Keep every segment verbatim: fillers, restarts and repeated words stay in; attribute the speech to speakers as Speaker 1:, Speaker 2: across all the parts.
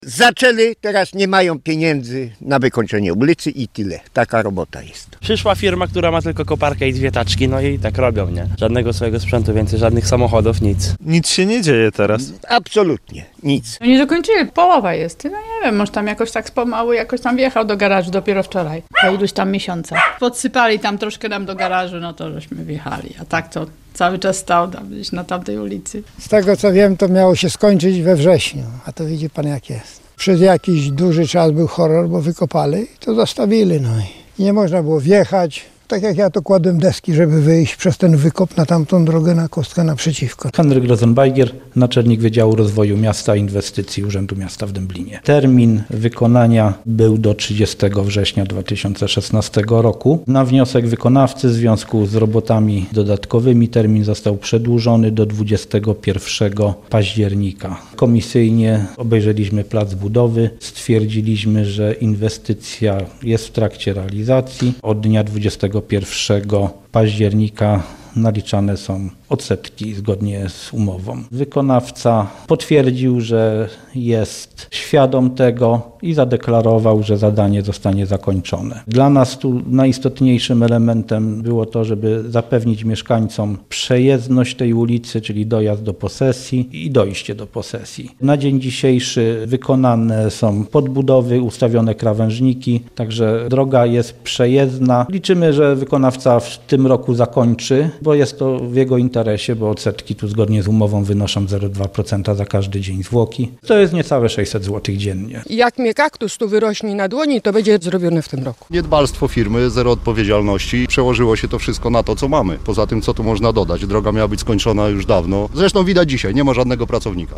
Speaker 1: Zaczęli, teraz nie mają pieniędzy na wykończenie ulicy i tyle. Taka robota jest.
Speaker 2: Przyszła firma, która ma tylko koparkę i dwie taczki, no i tak robią, nie? Żadnego swojego sprzętu więcej, żadnych samochodów, nic.
Speaker 3: Nic się nie dzieje teraz.
Speaker 1: Absolutnie, nic.
Speaker 4: Nie dokończyli, połowa jest. No nie wiem, może tam jakoś tak pomału, jakoś tam wjechał do garażu dopiero wczoraj, po iluś tam miesiącach. Podsypali tam troszkę nam do garażu, no to żeśmy wjechali, a tak to cały czas stał tam gdzieś na tamtej ulicy.
Speaker 5: Z tego co wiem, to miało się skończyć we wrześniu, a to widzi pan jak jest. Przez jakiś duży czas był horror, bo wykopali i to zostawili, no i nie można było wjechać. Tak jak ja to kładłem deski, żeby wyjść przez ten wykop na tamtą drogę, na kostkę naprzeciwko.
Speaker 6: Henryk Rosenbajgier, naczelnik Wydziału Rozwoju Miasta i Inwestycji Urzędu Miasta w Dęblinie. Termin wykonania był do trzydziestego września dwa tysiące szesnastego roku. Na wniosek wykonawcy w związku z robotami dodatkowymi termin został przedłużony do dwudziestego pierwszego października. Komisyjnie obejrzeliśmy plac budowy, stwierdziliśmy, że inwestycja jest w trakcie realizacji. Od dnia dwudziestego pierwszego października naliczane są odsetki zgodnie z umową. Wykonawca potwierdził, że jest świadom tego i zadeklarował, że zadanie zostanie zakończone. Dla nas tu najistotniejszym elementem było to, żeby zapewnić mieszkańcom przejezdność tej ulicy, czyli dojazd do posesji i dojście do posesji. Na dzień dzisiejszy wykonane są podbudowy, ustawione krawężniki, także droga jest przejezdna. Liczymy, że wykonawca w tym roku zakończy, bo jest to w jego interesie, bo odsetki tu zgodnie z umową wynoszą zero przecinek dwa procent za każdy dzień zwłoki. To jest niecałe sześćset złotych dziennie.
Speaker 7: Jak mnie kaktus tu wyrośnie na dłoni, to będzie zrobione w tym roku.
Speaker 8: Niedbalstwo firmy, zero odpowiedzialności. Przełożyło się to wszystko na to, co mamy. Poza tym, co tu można dodać? Droga miała być skończona już dawno. Zresztą widać dzisiaj, nie ma żadnego pracownika.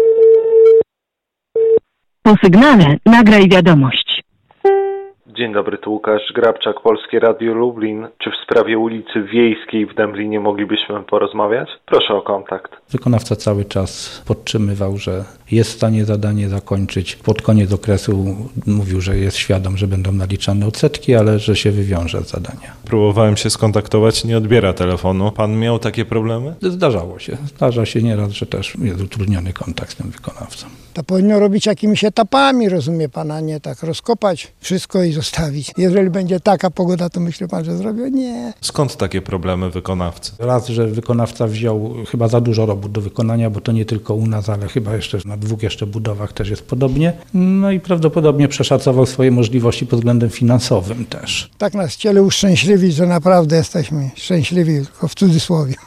Speaker 9: Po sygnale nagraj wiadomość.
Speaker 10: Dzień dobry, tu Łukasz Grabczak, Polskie Radio Lublin. Czy w sprawie ulicy Wiejskiej w Dęblinie moglibyśmy porozmawiać? Proszę o kontakt.
Speaker 6: Wykonawca cały czas podtrzymywał, że jest w stanie zadanie zakończyć. Pod koniec okresu mówił, że jest świadom, że będą naliczane odsetki, ale że się wywiąże z zadania.
Speaker 3: Próbowałem się skontaktować, nie odbiera telefonu. Pan miał takie problemy?
Speaker 6: Zdarzało się. Zdarza się nieraz, że też jest utrudniony kontakt z tym wykonawcą.
Speaker 5: To powinno robić jakimiś etapami, rozumie pan, a nie tak rozkopać wszystko i zostawić. Jeżeli będzie taka pogoda, to myśli pan, że zrobią? Nie.
Speaker 3: Skąd takie problemy wykonawcy?
Speaker 6: Raz, że wykonawca wziął chyba za dużo robót do wykonania, bo to nie tylko u nas, ale chyba jeszcze na dwóch jeszcze budowach też jest podobnie. No i prawdopodobnie przeszacował swoje możliwości pod względem finansowym też.
Speaker 5: Tak nas chcieli uszczęśliwić, że naprawdę jesteśmy szczęśliwi, tylko w cudzysłowie.